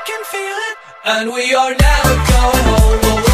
can feel it, and we are never going home.